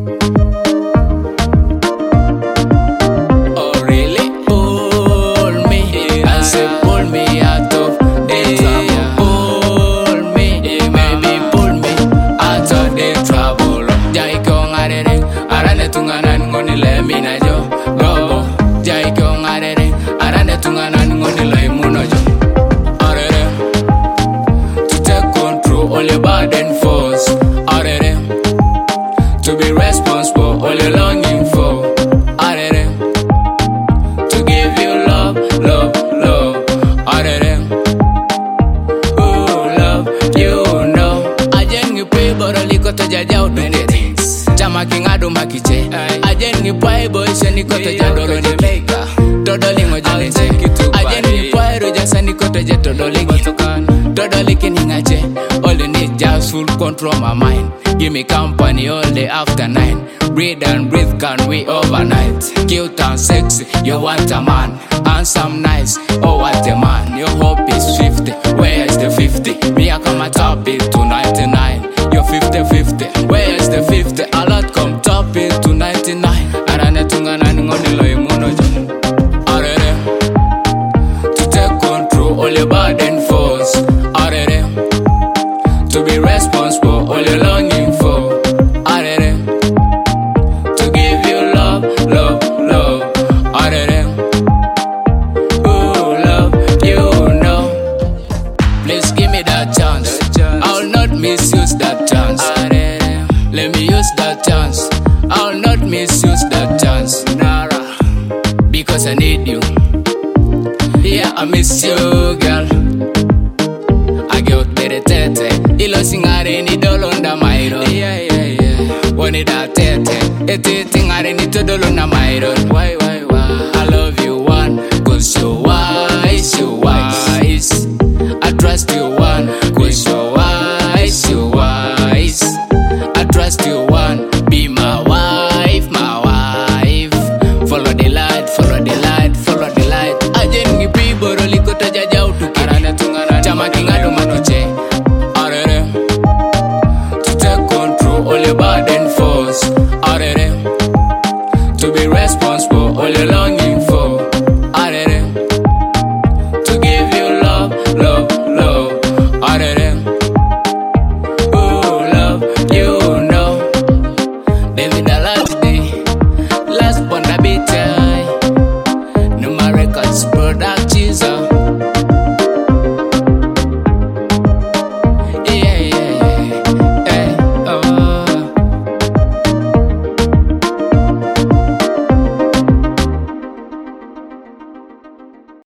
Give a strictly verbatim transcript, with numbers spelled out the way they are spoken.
To be responsible, all you're longing for. To give you love, love, love. Ooh, love, you know. Ajen you pay, but only got to judge out many things. Chama king ado makiche. Ajen you pay, boy, send you got to judge out the maker. Toddling or janice. Ajen you pay, roja send you got to judge toddling. Toddling kingache. All you need just full control my mind. Give me company all day after nine. Breathe and breathe, can we overnight? Cute and sexy, you want a man. Handsome, nice, oh what a man. Your hope is fifty, where's the fifty? Me I come a top it to ninety-nine. You're fifty fifty, where's the fifty? A lot come top it to ninety-nine. Arane tunga nani ngoni lo imuno jo. Arere, to take control, all your burden force. Arere, to be responsible, all you're longing for. Arere, to give you love, love, love. Arere, ooh, love, you know. Please give me that chance. I'll not misuse that chance. Arere, let me use that chance. I'll not misuse that chance. Nara, because I need you. Yeah, I miss you, girl. I get tere tete. Ilo singare ni dolonda mairo. Yeah, yeah, yeah. Woni da tete. Eti tingare ni to dolonda mairo. Why, why?